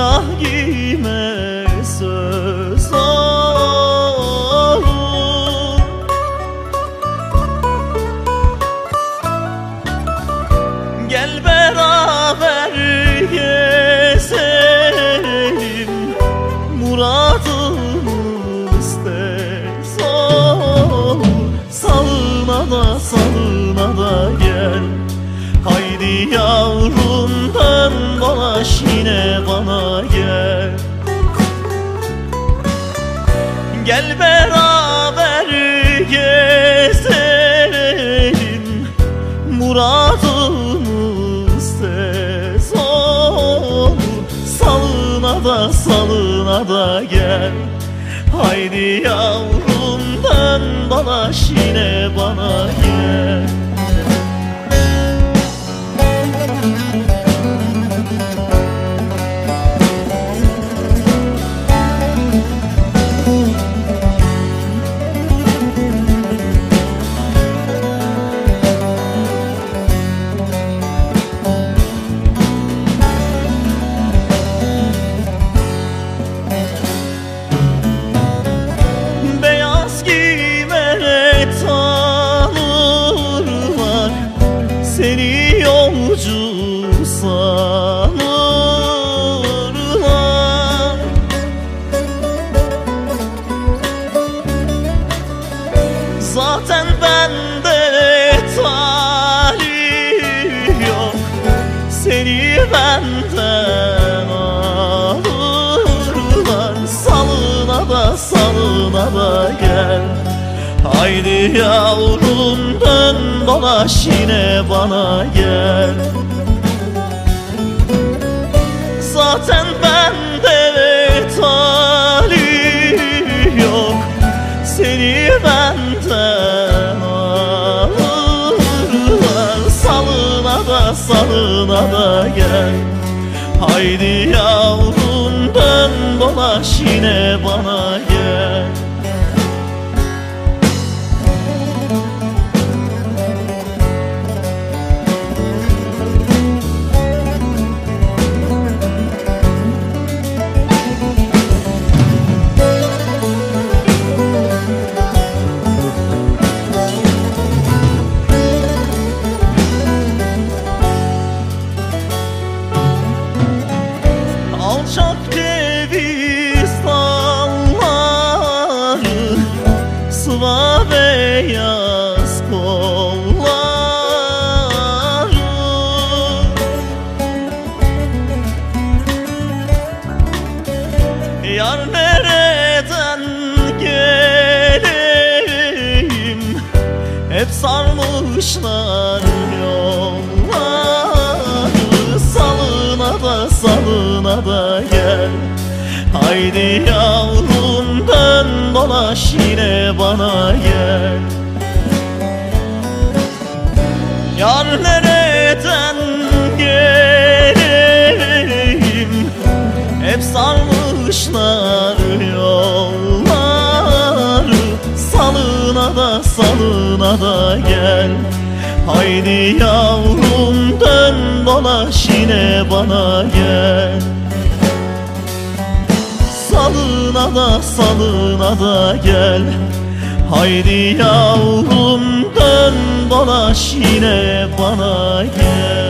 vahime söz olur. Gel beraber gezelim, muradımız tez olur. Salına da gel, haydi yavrum dön dolaş yine bana gel. Gel beraber gezelim, muradımız tez olur. Salına da gel, haydi yavrum dön dolaş yine bana gel. Seni yolcu sanırlar, zaten bende talih yok, seni benden alırlar. Salına da gel, haydi yavrum dön dolaş yine bana gel. Zaten bende talih yok, seni benden alırlar. Salına da gel, haydi yavrum dön dolaş yine bana gel. Alçak ceviz dalları, sıva beyaz kolları, yar nereden geleyim, hep sarmışlar yolları. Salına da gel, haydi yavrum dön dolaş yine bana gel. Yar nereden geleyim, hep sarmışlar yolları. Salına da gel, haydi yavrum dön dolaş yine bana gel. Salına da gel, haydi yavrum dön dolaş yine bana gel.